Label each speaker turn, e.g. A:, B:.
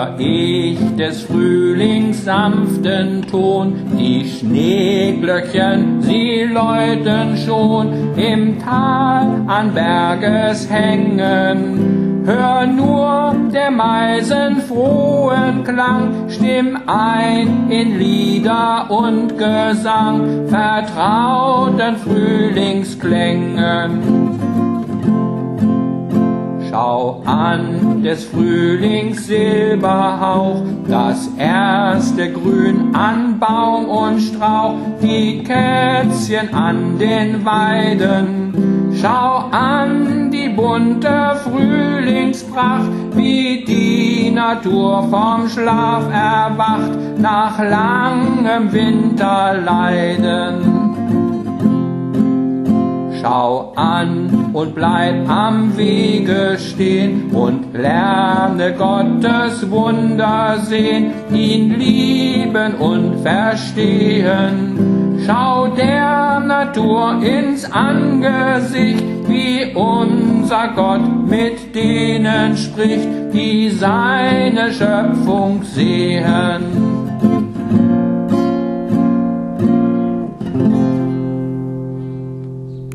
A: hör ich des Frühlings sanften Ton, die Schneeglöckchen, sie läuten schon im Tal an Berges hängen. Hör nur der Meisen frohen Klang, stimm ein in Lieder und Gesang, vertrauten Frühlingsklängen. Schau an des Frühlings Silberhauch, das erste Grün an Baum und Strauch, die Kätzchen an den Weiden. Schau an die bunte Frühlingspracht, wie die Natur vom Schlaf erwacht, nach langem Winterleiden. Schau an und bleib am Wege stehen und lerne Gottes Wunder sehen, ihn lieben und verstehen. Schau der Natur ins Angesicht, wie unser Gott mit denen spricht, die seine Schöpfung sehen.